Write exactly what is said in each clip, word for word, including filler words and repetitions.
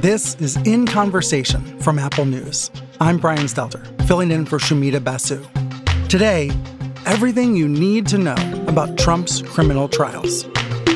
This is In Conversation from Apple News. I'm Brian Stelter, filling in for Shumita Basu. Today, everything you need to know about Trump's criminal trials.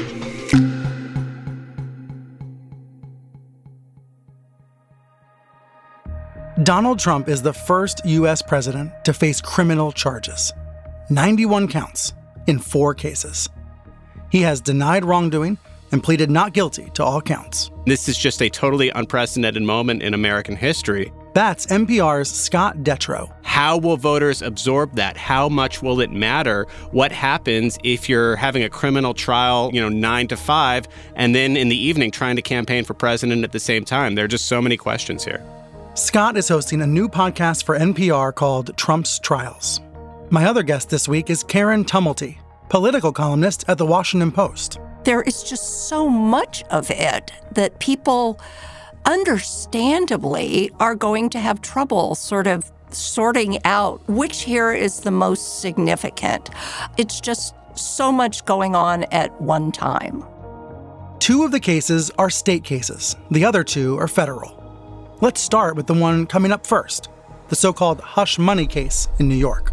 Donald Trump is the first U S president to face criminal charges. ninety-one counts in four cases. He has denied wrongdoing and pleaded not guilty to all counts. This is just a totally unprecedented moment in American history. That's N P R's Scott Detrow. How will voters absorb that? How much will it matter? What happens if you're having a criminal trial, you know, nine to five, and then in the evening trying to campaign for president at the same time? There are just so many questions here. Scott is hosting a new podcast for N P R called Trump's Trials. My other guest this week is Karen Tumulty, political columnist at The Washington Post. There is just so much of it that people understandably are going to have trouble sort of sorting out which here is the most significant. It's just so much going on at one time. Two of the cases are state cases. The other two are federal. Let's start with the one coming up first, the so-called hush money case in New York.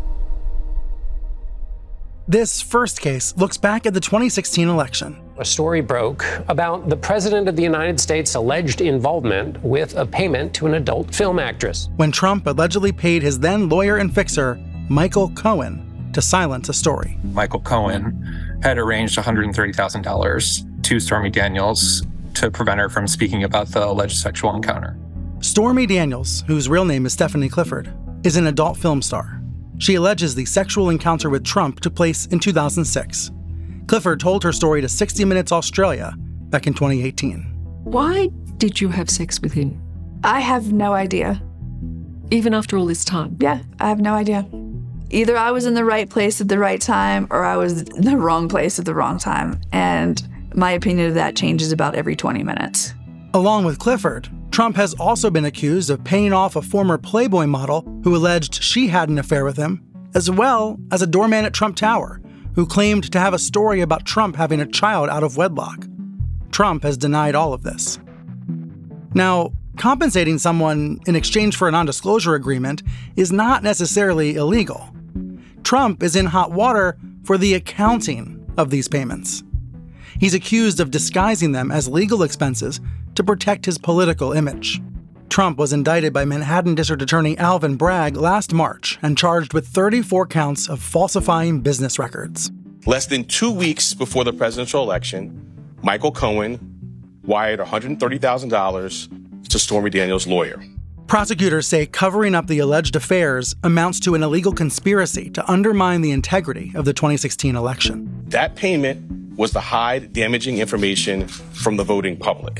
This first case looks back at the twenty sixteen election. A story broke about the President of the United States' alleged involvement with a payment to an adult film actress. When Trump allegedly paid his then lawyer and fixer, Michael Cohen, to silence a story. Michael Cohen had arranged one hundred thirty thousand dollars to Stormy Daniels to prevent her from speaking about the alleged sexual encounter. Stormy Daniels, whose real name is Stephanie Clifford, is an adult film star. She alleges the sexual encounter with Trump took place in two thousand six. Clifford told her story to sixty minutes Australia back in twenty eighteen. Why did you have sex with him? I have no idea. Even after all this time? Yeah, I have no idea. Either I was in the right place at the right time or I was in the wrong place at the wrong time. And my opinion of that changes about every twenty minutes. Along with Clifford, Trump has also been accused of paying off a former Playboy model who alleged she had an affair with him, as well as a doorman at Trump Tower who claimed to have a story about Trump having a child out of wedlock. Trump has denied all of this. Now, compensating someone in exchange for a non-disclosure agreement is not necessarily illegal. Trump is in hot water for the accounting of these payments. He's accused of disguising them as legal expenses to protect his political image. Trump was indicted by Manhattan District Attorney Alvin Bragg last March and charged with thirty-four counts of falsifying business records. Less than two weeks before the presidential election, Michael Cohen wired one hundred thirty thousand dollars to Stormy Daniels' lawyer. Prosecutors say covering up the alleged affairs amounts to an illegal conspiracy to undermine the integrity of the twenty sixteen election. That payment was to hide damaging information from the voting public.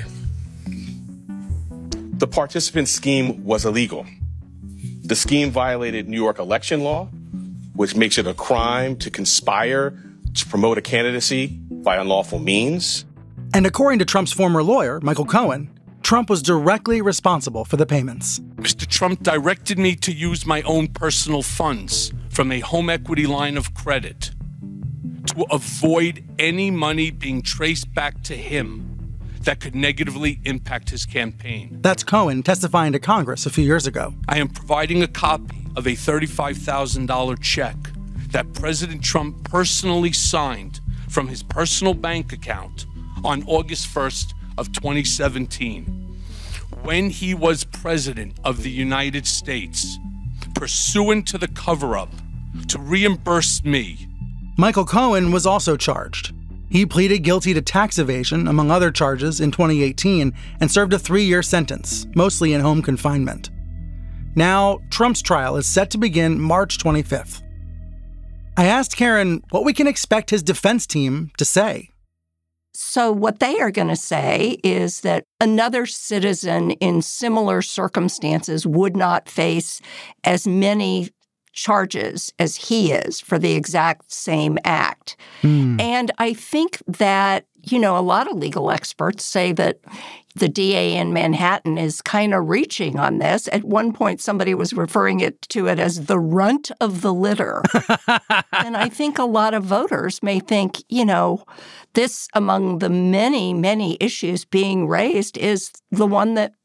The participant scheme was illegal. The scheme violated New York election law, which makes it a crime to conspire to promote a candidacy by unlawful means. And according to Trump's former lawyer, Michael Cohen, Trump was directly responsible for the payments. Mister Trump directed me to use my own personal funds from a home equity line of credit to avoid any money being traced back to him that could negatively impact his campaign. That's Cohen testifying to Congress a few years ago. I am providing a copy of a thirty-five thousand dollars check that President Trump personally signed from his personal bank account on August first of twenty seventeen, when he was president of the United States, pursuant to the cover-up to reimburse me. Michael Cohen was also charged. He pleaded guilty to tax evasion, among other charges, in twenty eighteen and served a three-year sentence, mostly in home confinement. Now, Trump's trial is set to begin March twenty-fifth. I asked Karen what we can expect his defense team to say. So what they are going to say is that another citizen in similar circumstances would not face as many charges as he is for the exact same act. Mm. And I think that, you know, a lot of legal experts say that the D A in Manhattan is kind of reaching on this. At one point, somebody was referring it to it as the runt of the litter. And I think a lot of voters may think, you know, this among the many, many issues being raised is the one that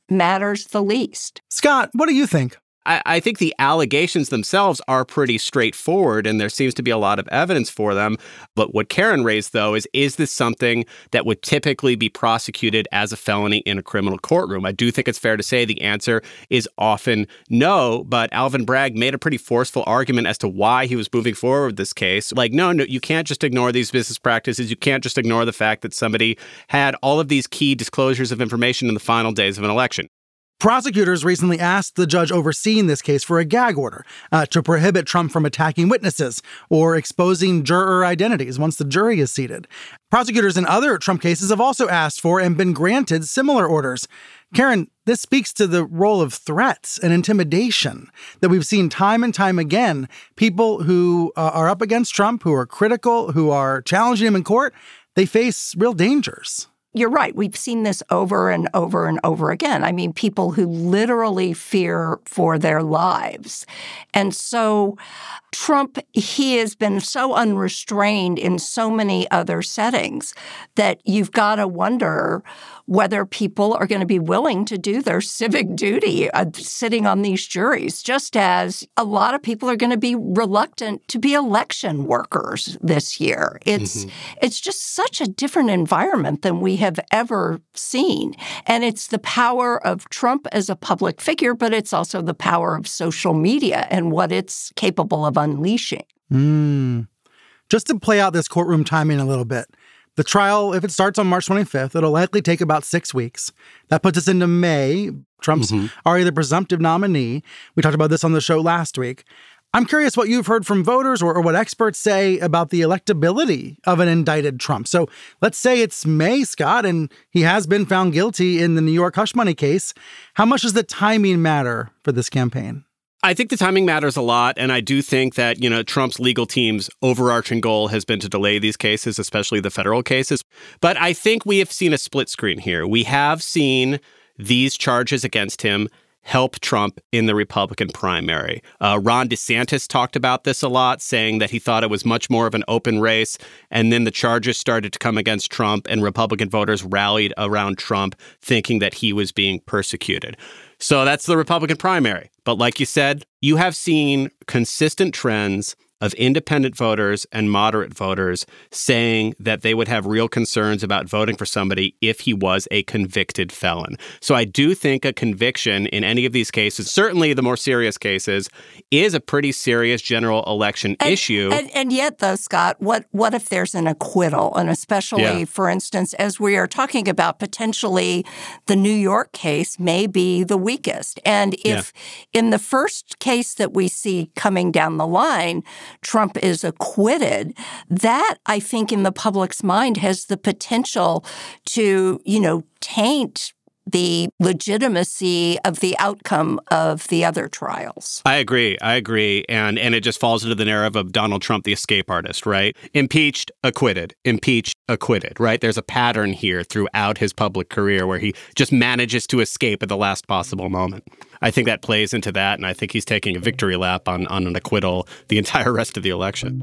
matters the least. Scott, what do you think? I, I think the allegations themselves are pretty straightforward, and there seems to be a lot of evidence for them. But what Karen raised, though, is, is this something that would typically be prosecuted as a felony in a criminal courtroom? I do think it's fair to say the answer is often no, but Alvin Bragg made a pretty forceful argument as to why he was moving forward with this case. Like, no, no, you can't just ignore these business practices. You can't just ignore the fact that somebody had all of these key disclosures of information in the final days of an election. Prosecutors recently asked the judge overseeing this case for a gag order uh, to prohibit Trump from attacking witnesses or exposing juror identities once the jury is seated. Prosecutors in other Trump cases have also asked for and been granted similar orders. Karen, this speaks to the role of threats and intimidation that we've seen time and time again. People who uh, are up against Trump, who are critical, who are challenging him in court, they face real dangers. You're right. We've seen this over and over and over again. I mean, people who literally fear for their lives. And so Trump, he has been so unrestrained in so many other settings that you've got to wonder whether people are going to be willing to do their civic duty uh, sitting on these juries, just as a lot of people are going to be reluctant to be election workers this year. It's mm-hmm. it's just such a different environment than we have ever seen. And it's the power of Trump as a public figure, but it's also the power of social media and what it's capable of unleashing. Mm. Just to play out this courtroom timing a little bit, the trial, if it starts on March twenty-fifth, it'll likely take about six weeks. That puts us into May. Trump's mm-hmm. already the presumptive nominee. We talked about this on the show last week. I'm curious what you've heard from voters or, or what experts say about the electability of an indicted Trump. So let's say it's May, Scott, and he has been found guilty in the New York hush money case. How much does the timing matter for this campaign? I think the timing matters a lot, and I do think that, you know, Trump's legal team's overarching goal has been to delay these cases, especially the federal cases. But I think we have seen a split screen here. We have seen these charges against him help Trump in the Republican primary. Uh, Ron DeSantis talked about this a lot, saying that he thought it was much more of an open race. And then the charges started to come against Trump, and Republican voters rallied around Trump, thinking that he was being persecuted. So that's the Republican primary. But like you said, you have seen consistent trends of independent voters and moderate voters saying that they would have real concerns about voting for somebody if he was a convicted felon. So I do think a conviction in any of these cases, certainly the more serious cases, is a pretty serious general election and, issue. And, and yet, though, Scott, what, what if there's an acquittal? And especially, yeah. for instance, as we are talking about, potentially the New York case may be the weakest. And if yeah. in the first case that we see coming down the line, Trump is acquitted, that, I think, in the public's mind has the potential to, you know, taint the legitimacy of the outcome of the other trials. I agree. I agree. And and it just falls into the narrative of Donald Trump, the escape artist, right? Impeached, acquitted. Impeached, acquitted, right? There's a pattern here throughout his public career where he just manages to escape at the last possible moment. I think that plays into that, and I think he's taking a victory lap on, on an acquittal the entire rest of the election.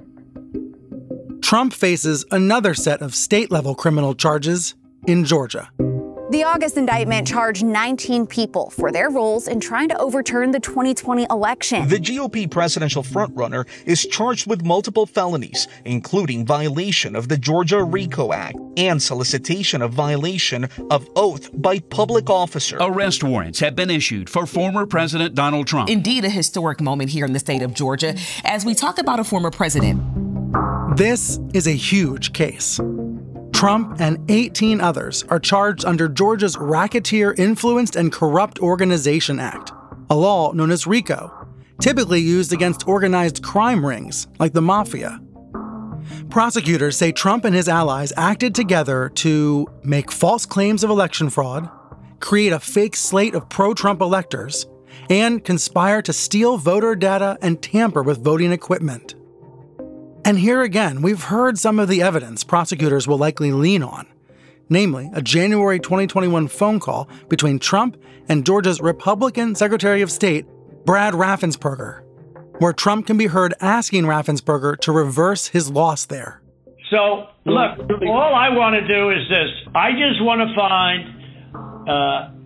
Trump faces another set of state-level criminal charges in Georgia. The August indictment charged nineteen people for their roles in trying to overturn the twenty twenty election. The G O P presidential frontrunner is charged with multiple felonies, including violation of the Georgia RICO Act and solicitation of violation of oath by public officer. Arrest warrants have been issued for former President Donald Trump. Indeed, a historic moment here in the state of Georgia as we talk about a former president. This is a huge case. Trump and eighteen others are charged under Georgia's Racketeer Influenced and Corrupt Organization Act, a law known as RICO, typically used against organized crime rings like the mafia. Prosecutors say Trump and his allies acted together to make false claims of election fraud, create a fake slate of pro-Trump electors, and conspire to steal voter data and tamper with voting equipment. And here again, we've heard some of the evidence prosecutors will likely lean on, namely a January twenty twenty-one phone call between Trump and Georgia's Republican Secretary of State, Brad Raffensperger, where Trump can be heard asking Raffensperger to reverse his loss there. So, look, all I want to do is this. I just want to find uh,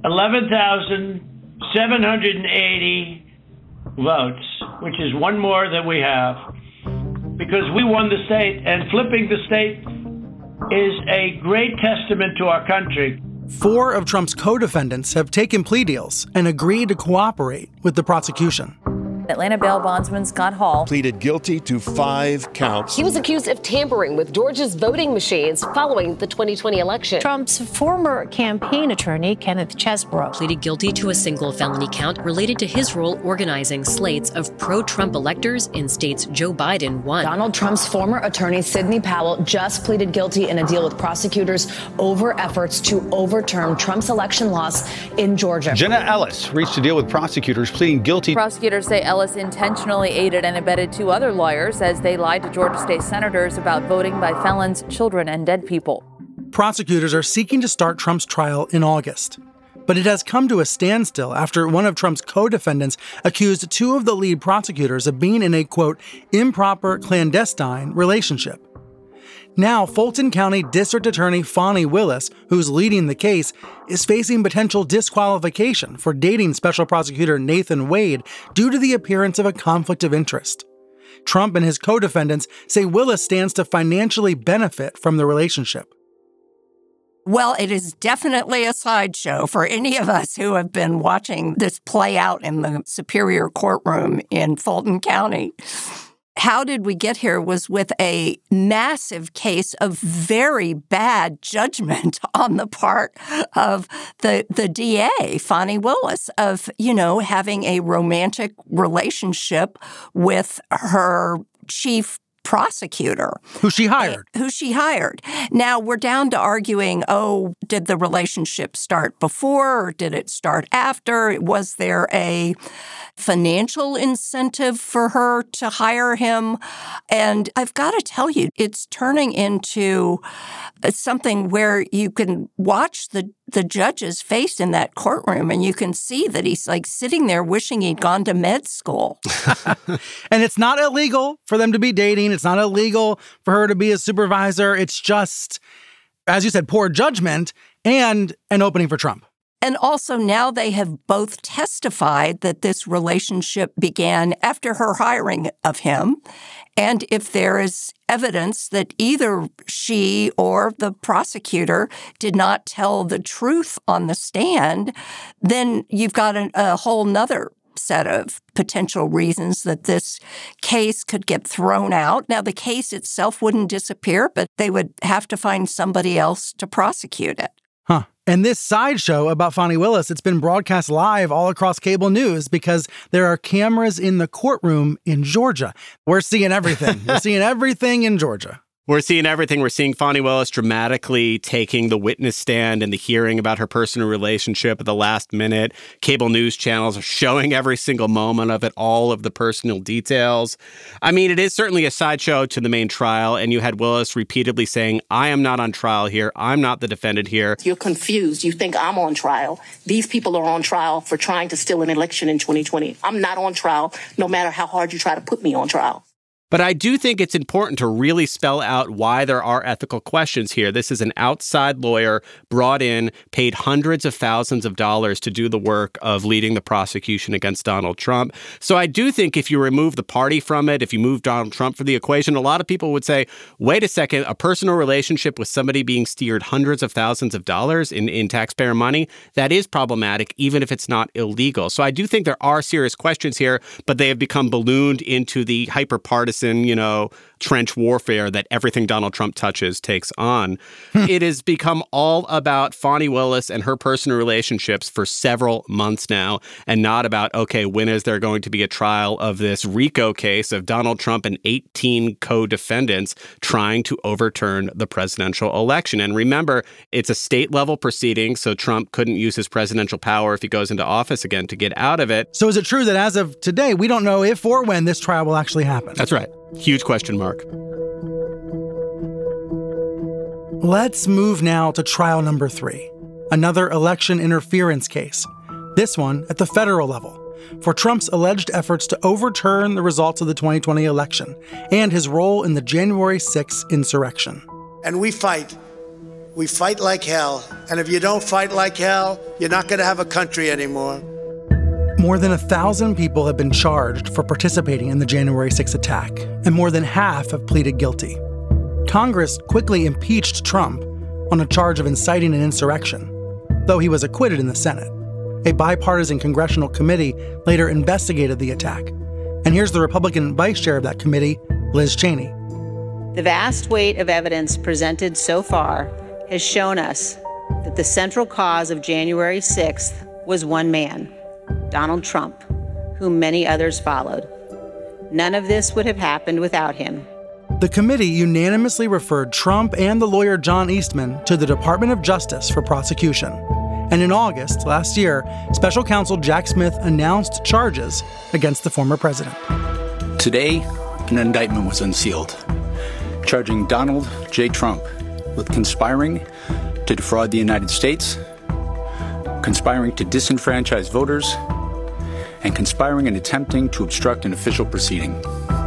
eleven thousand seven hundred eighty votes, which is one more than we have, because we won the state, and flipping the state is a great testament to our country. Four of Trump's co-defendants have taken plea deals and agreed to cooperate with the prosecution. Atlanta bail bondsman Scott Hall pleaded guilty to five counts. He was accused of tampering with Georgia's voting machines following the twenty twenty election. Trump's former campaign attorney, Kenneth Chesbrough, pleaded guilty to a single felony count related to his role organizing slates of pro-Trump electors in states Joe Biden won. Donald Trump's former attorney, Sidney Powell, just pleaded guilty in a deal with prosecutors over efforts to overturn Trump's election loss in Georgia. Jenna Ellis reached a deal with prosecutors pleading guilty. Prosecutors say Ellis intentionally aided and abetted two other lawyers as they lied to Georgia state senators about voting by felons, children, and dead people. Prosecutors are seeking to start Trump's trial in August. But it has come to a standstill after one of Trump's co-defendants accused two of the lead prosecutors of being in a, quote, improper clandestine relationship. Now, Fulton County District Attorney Fani Willis, who's leading the case, is facing potential disqualification for dating Special Prosecutor Nathan Wade due to the appearance of a conflict of interest. Trump and his co-defendants say Willis stands to financially benefit from the relationship. Well, it is definitely a sideshow for any of us who have been watching this play out in the Superior Courtroom in Fulton County. How did we get here was with a massive case of very bad judgment on the part of the the D A, Fani Willis, of, you know, having a romantic relationship with her chief prosecutor. Who she hired. Who she hired. Now, we're down to arguing, oh, did the relationship start before or did it start after? Was there a financial incentive for her to hire him? And I've got to tell you, it's turning into something where you can watch the, the judge's face in that courtroom and you can see that he's like sitting there wishing he'd gone to med school. And it's not illegal for them to be dating. It's not illegal for her to be a supervisor. It's just, as you said, poor judgment and an opening for Trump. And also now they have both testified that this relationship began after her hiring of him. And if there is evidence that either she or the prosecutor did not tell the truth on the stand, then you've got a, a whole nother set of potential reasons that this case could get thrown out. Now, the case itself wouldn't disappear, but they would have to find somebody else to prosecute it. Huh. And this sideshow about Fani Willis, it's been broadcast live all across cable news because there are cameras in the courtroom in Georgia. We're seeing everything. We're seeing everything in Georgia. We're seeing everything. We're seeing Fani Willis dramatically taking the witness stand in the hearing about her personal relationship at the last minute. Cable news channels are showing every single moment of it, all of the personal details. I mean, it is certainly a sideshow to the main trial. And you had Willis repeatedly saying, I am not on trial here. I'm not the defendant here. You're confused. You think I'm on trial. These people are on trial for trying to steal an election in twenty twenty. I'm not on trial, no matter how hard you try to put me on trial. But I do think it's important to really spell out why there are ethical questions here. This is an outside lawyer brought in, paid hundreds of thousands of dollars to do the work of leading the prosecution against Donald Trump. So I do think if you remove the party from it, if you move Donald Trump from the equation, a lot of people would say, wait a second, a personal relationship with somebody being steered hundreds of thousands of dollars in, in taxpayer money, that is problematic, even if it's not illegal. So I do think there are serious questions here, but they have become ballooned into the hyper-partisan, you know, trench warfare that everything Donald Trump touches takes on. It has become all about Fani Willis and her personal relationships for several months now, and not about, okay, when is there going to be a trial of this RICO case of Donald Trump and eighteen co-defendants trying to overturn the presidential election. And remember, it's a state-level proceeding, so Trump couldn't use his presidential power if he goes into office again to get out of it. So is it true that as of today, we don't know if or when this trial will actually happen? That's right. Huge question mark. Let's move now to trial number three, another election interference case, this one at the federal level, for Trump's alleged efforts to overturn the results of the twenty twenty election and his role in the January sixth insurrection. And we fight. We fight like hell. And if you don't fight like hell, you're not going to have a country anymore. More than a thousand people have been charged for participating in the January sixth attack, and more than half have pleaded guilty. Congress quickly impeached Trump on a charge of inciting an insurrection, though he was acquitted in the Senate. A bipartisan congressional committee later investigated the attack. And here's the Republican vice chair of that committee, Liz Cheney. The vast weight of evidence presented so far has shown us that the central cause of January sixth was one man, Donald Trump, whom many others followed. None of this would have happened without him. The committee unanimously referred Trump and the lawyer John Eastman to the Department of Justice for prosecution. And in August last year, special counsel Jack Smith announced charges against the former president. Today, an indictment was unsealed, charging Donald J. Trump with conspiring to defraud the United States, conspiring to disenfranchise voters, and conspiring and attempting to obstruct an official proceeding.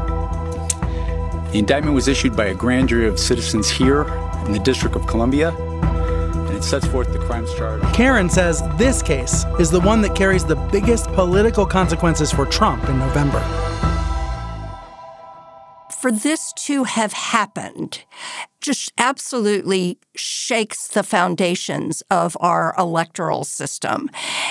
The indictment was issued by a grand jury of citizens here in the District of Columbia, and it sets forth the crimes charged. Karen says this case is the one that carries the biggest political consequences for Trump in November. For this to have happened just absolutely shakes the foundations of our electoral system.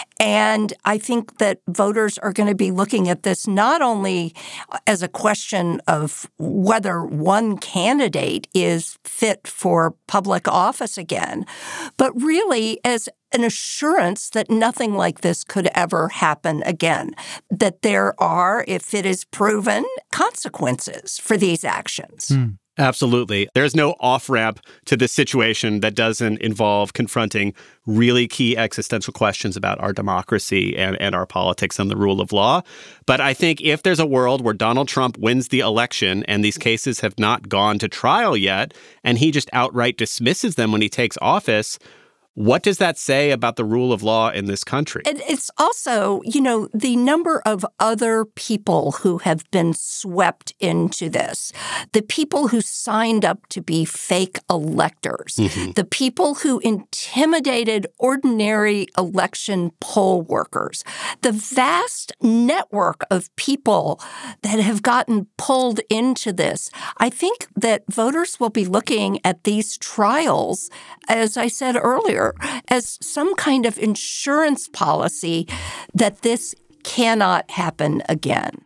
And I think that voters are going to be looking at this not only as a question of whether one candidate is fit for public office again, but really as an assurance that nothing like this could ever happen again, that there are, if it is proven, consequences for these actions. Hmm. Absolutely. There's no off-ramp to this situation that doesn't involve confronting really key existential questions about our democracy and, and our politics and the rule of law. But I think if there's a world where Donald Trump wins the election and these cases have not gone to trial yet, and he just outright dismisses them when he takes office, what does that say about the rule of law in this country? And it's also, you know, the number of other people who have been swept into this, the people who signed up to be fake electors, mm-hmm. the people who intimidated ordinary election poll workers, the vast network of people that have gotten pulled into this. I think that voters will be looking at these trials, as I said earlier, as some kind of insurance policy that this cannot happen again.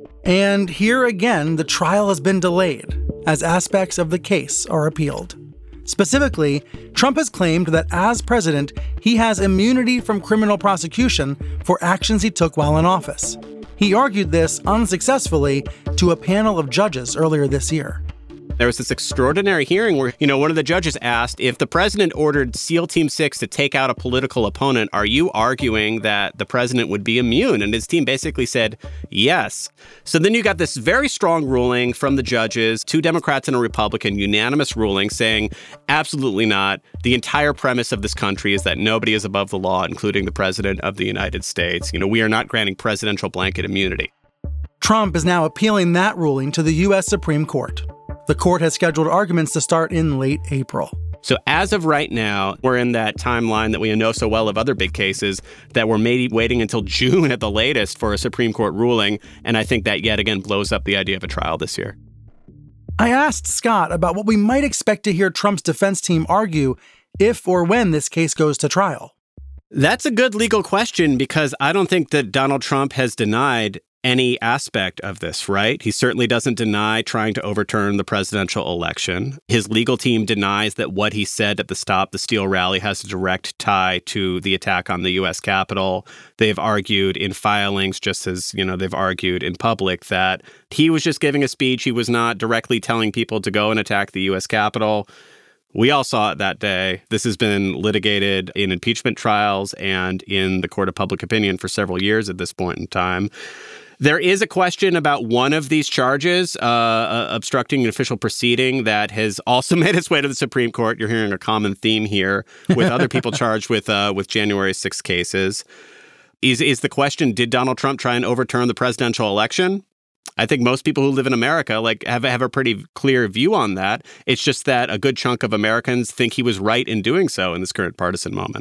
And here again, the trial has been delayed as aspects of the case are appealed. Specifically, Trump has claimed that as president, he has immunity from criminal prosecution for actions he took while in office. He argued this unsuccessfully to a panel of judges earlier this year. There was this extraordinary hearing where, you know, one of the judges asked, if the president ordered SEAL Team six to take out a political opponent, are you arguing that the president would be immune? And his team basically said, yes. So then you got this very strong ruling from the judges, two Democrats and a Republican, unanimous ruling saying, absolutely not. The entire premise of this country is that nobody is above the law, including the president of the United States. You know, we are not granting presidential blanket immunity. Trump is now appealing that ruling to the U S Supreme Court. The court has scheduled arguments to start in late April. So as of right now, we're in that timeline that we know so well of other big cases that we're maybe waiting until June at the latest for a Supreme Court ruling. And I think that yet again blows up the idea of a trial this year. I asked Scott about what we might expect to hear Trump's defense team argue if or when this case goes to trial. That's a good legal question because I don't think that Donald Trump has denied any aspect of this, right? He certainly doesn't deny trying to overturn the presidential election. His legal team denies that what he said at the Stop the Steal rally has a direct tie to the attack on the U S Capitol. They've argued in filings, just as, you know, they've argued in public, that he was just giving a speech. He was not directly telling people to go and attack the U S Capitol. We all saw it that day. This has been litigated in impeachment trials and in the court of public opinion for several years at this point in time. There is a question about one of these charges, uh, uh, obstructing an official proceeding, that has also made its way to the Supreme Court. You're hearing a common theme here with other people charged with uh, with January sixth cases. Is is the question, did Donald Trump try and overturn the presidential election? I think most people who live in America like have, have a pretty clear view on that. It's just that a good chunk of Americans think he was right in doing so in this current partisan moment.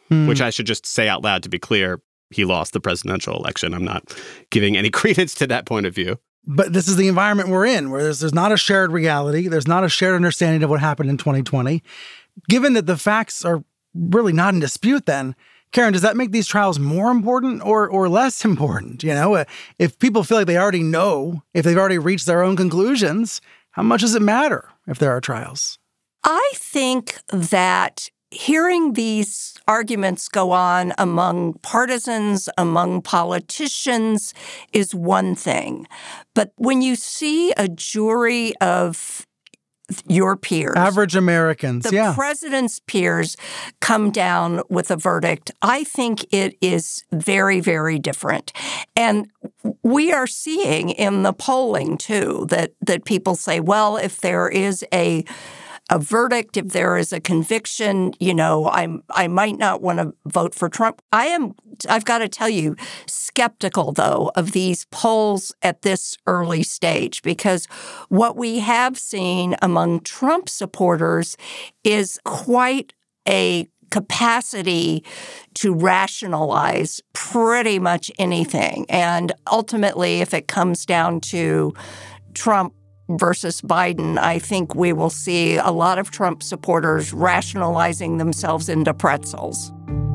hmm. which I should just say out loud to be clear, he lost the presidential election. I'm not giving any credence to that point of view. But this is the environment we're in, where there's, there's not a shared reality. There's not a shared understanding of what happened in twenty twenty. Given that the facts are really not in dispute then, Karen, does that make these trials more important or or less important? You know, if people feel like they already know, if they've already reached their own conclusions, how much does it matter if there are trials? I think that hearing these arguments go on among partisans, among politicians, is one thing. But when you see a jury of your peers, average Americans, the yeah. president's peers come down with a verdict, I think it is very, very different. And we are seeing in the polling, too, that, that people say, well, if there is a a verdict, if there is a conviction, you know, I'm I might not want to vote for Trump. I am, I've got to tell you, skeptical, though, of these polls at this early stage, because what we have seen among Trump supporters is quite a capacity to rationalize pretty much anything. And ultimately, if it comes down to Trump versus Biden, I think we will see a lot of Trump supporters rationalizing themselves into pretzels.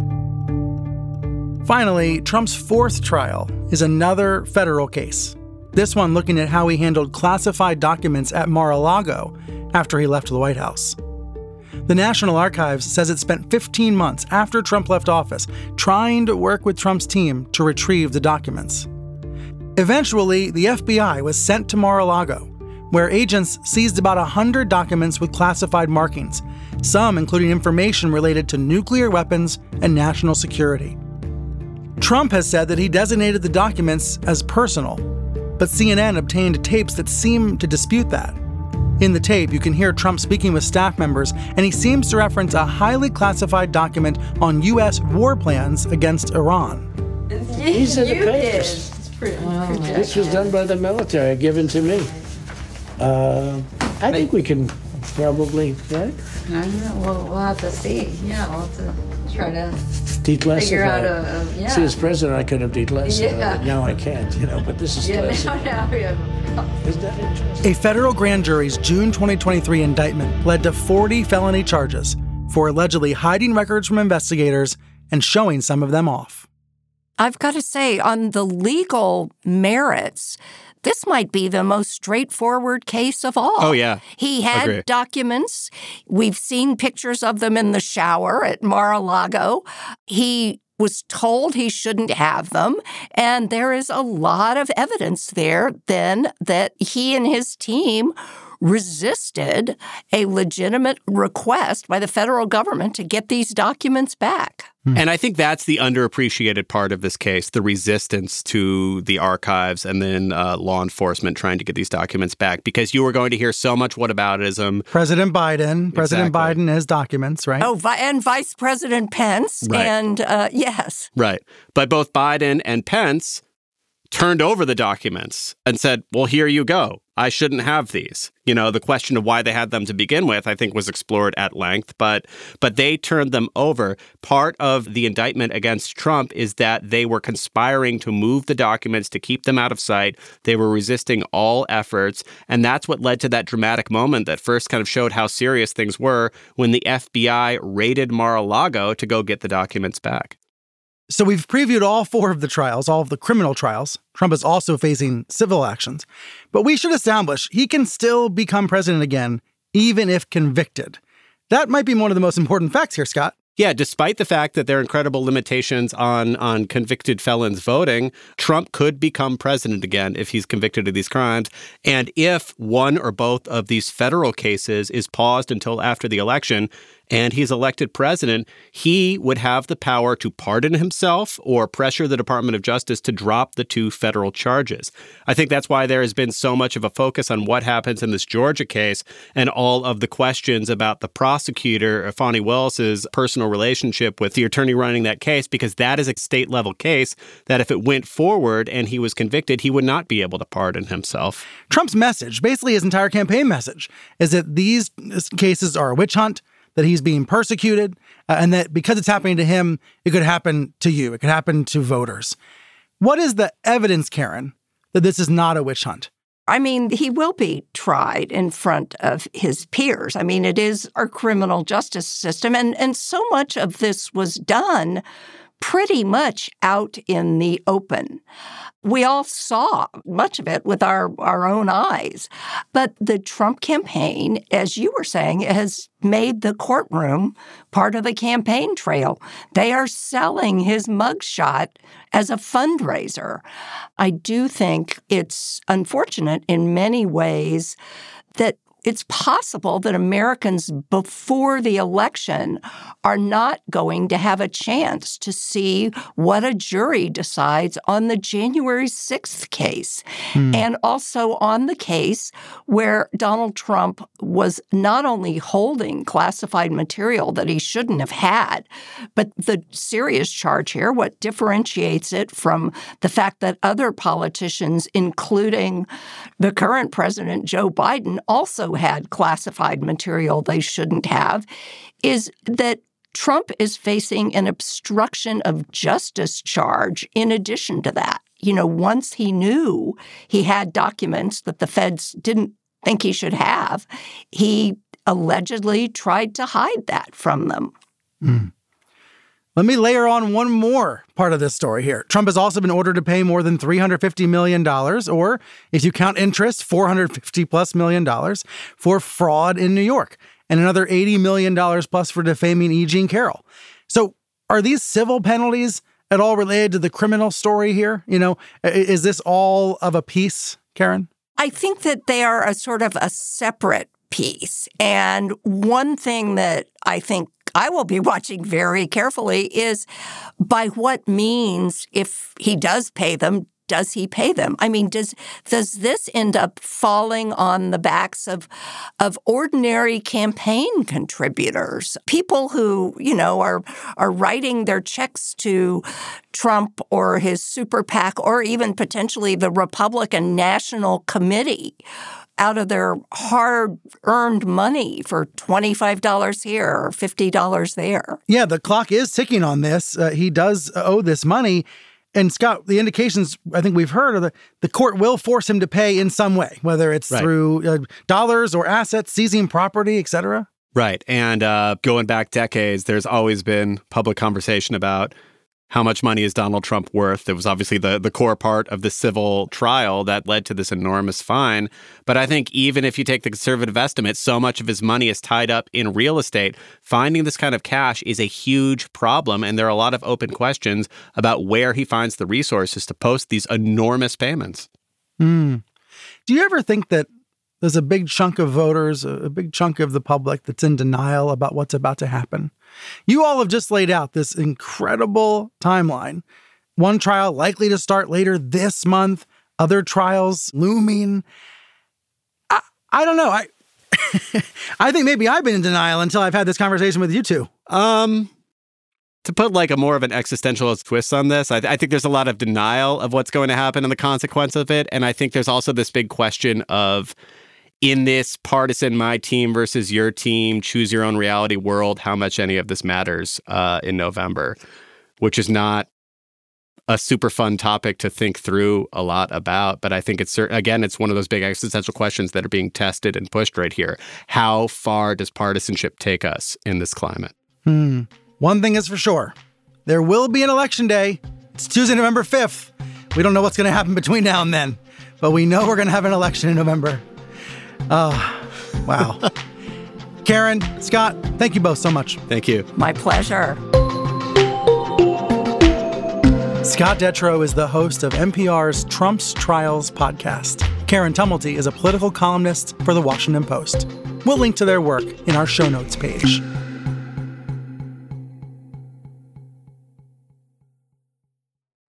Finally, Trump's fourth trial is another federal case. This one looking at how he handled classified documents at Mar-a-Lago after he left the White House. The National Archives says it spent fifteen months after Trump left office trying to work with Trump's team to retrieve the documents. Eventually, the F B I was sent to Mar-a-Lago, where agents seized about one hundred documents with classified markings, some including information related to nuclear weapons and national security. Trump has said that he designated the documents as personal, but C N N obtained tapes that seem to dispute that. In the tape, you can hear Trump speaking with staff members, and he seems to reference a highly classified document on U S war plans against Iran. These are the papers. This was done by the military, given to me. Uh, I think we can probably, right? I don't know. We'll, we'll have to see. Yeah, we'll have to try to declassify. Figure out a, a yeah. See, as president, I could have declassified. Yeah. Now I can't, you know, but this is yeah, classified. Now, now we have Is that interesting? A federal grand jury's June twenty twenty-three indictment led to forty felony charges for allegedly hiding records from investigators and showing some of them off. I've got to say, on the legal merits, this might be the most straightforward case of all. Oh, yeah. He had Agree. documents. We've seen pictures of them in the shower at Mar-a-Lago. He was told he shouldn't have them. And there is a lot of evidence there then that he and his team resisted a legitimate request by the federal government to get these documents back. And I think that's the underappreciated part of this case, the resistance to the archives and then uh, law enforcement trying to get these documents back, because you were going to hear so much whataboutism. President Biden, President Exactly. Biden has documents, right? Oh, vi- and Vice President Pence. Right. And uh, yes. Right. But both Biden and Pence turned over the documents and said, well, here you go. I shouldn't have these. You know, the question of why they had them to begin with, I think, was explored at length, but but they turned them over. Part of the indictment against Trump is that they were conspiring to move the documents to keep them out of sight. They were resisting all efforts. And that's what led to that dramatic moment that first kind of showed how serious things were when the F B I raided Mar-a-Lago to go get the documents back. So we've previewed all four of the trials, all of the criminal trials. Trump is also facing civil actions. But we should establish he can still become president again, even if convicted. That might be one of the most important facts here, Scott. Yeah, despite the fact that there are incredible limitations on, on convicted felons voting, Trump could become president again if he's convicted of these crimes. And if one or both of these federal cases is paused until after the election and he's elected president, he would have the power to pardon himself or pressure the Department of Justice to drop the two federal charges. I think that's why there has been so much of a focus on what happens in this Georgia case and all of the questions about the prosecutor, Fani Willis's personal relationship with the attorney running that case, because that is a state level case that if it went forward and he was convicted, he would not be able to pardon himself. Trump's message, basically his entire campaign message, is that these cases are a witch hunt, that he's being persecuted, uh, and that because it's happening to him, it could happen to you. It could happen to voters. What is the evidence, Karen, that this is not a witch hunt? I mean, he will be tried in front of his peers. I mean, it is our criminal justice system. And, and so much of this was done pretty much out in the open. We all saw much of it with our, our own eyes. But the Trump campaign, as you were saying, has made the courtroom part of the campaign trail. They are selling his mugshot as a fundraiser. I do think it's unfortunate in many ways that it's possible that Americans before the election are not going to have a chance to see what a jury decides on the January sixth case, hmm. and also on the case where Donald Trump was not only holding classified material that he shouldn't have had, but the serious charge here, what differentiates it from the fact that other politicians, including the current president, Joe Biden, also had classified material they shouldn't have, is that Trump is facing an obstruction of justice charge in addition to that. You know, once he knew he had documents that the feds didn't think he should have, he allegedly tried to hide that from them. Mm. Let me layer on one more part of this story here. Trump has also been ordered to pay more than three hundred fifty million dollars, or if you count interest, four hundred fifty plus million dollars for fraud in New York, and another eighty million dollars plus for defaming E. Jean Carroll. So are these civil penalties at all related to the criminal story here? You know, is this all of a piece, Karen? I think that they are a sort of a separate piece. And one thing that I think I will be watching very carefully is by what means, if he does pay them, does he pay them? I mean, does does this end up falling on the backs of of ordinary campaign contributors, people who, you know, are are writing their checks to Trump or his super PAC or even potentially the Republican National Committee out of their hard-earned money for twenty-five dollars here or fifty dollars there? Yeah, the clock is ticking on this. Uh, he does owe this money. And Scott, the indications I think we've heard are that the court will force him to pay in some way, whether it's right. through uh, dollars or assets, seizing property, et cetera. Right. And uh, going back decades, there's always been public conversation about how much money is Donald Trump worth. It was obviously the, the core part of the civil trial that led to this enormous fine. But I think even if you take the conservative estimate, so much of his money is tied up in real estate. Finding this kind of cash is a huge problem. And there are a lot of open questions about where he finds the resources to post these enormous payments. Mm. Do you ever think that there's a big chunk of voters, a big chunk of the public that's in denial about what's about to happen? You all have just laid out this incredible timeline. One trial likely to start later this month, other trials looming. I, I don't know. I I think maybe I've been in denial until I've had this conversation with you two. Um, to put like a more of an existentialist twist on this, I, th- I think there's a lot of denial of what's going to happen and the consequence of it. And I think there's also this big question of, in this partisan my team versus your team, choose your own reality world, how much any of this matters uh, in November, which is not a super fun topic to think through a lot about. But I think it's, again, it's one of those big existential questions that are being tested and pushed right here. How far does partisanship take us in this climate? Hmm. One thing is for sure. There will be an election day. It's Tuesday, November fifth. We don't know what's going to happen between now and then, but we know we're going to have an election in November. Oh, wow. Karen, Scott, thank you both so much. Thank you. My pleasure. Scott Detrow is the host of N P R's Trump's Trials podcast. Karen Tumulty is a political columnist for The Washington Post. We'll link to their work in our show notes page.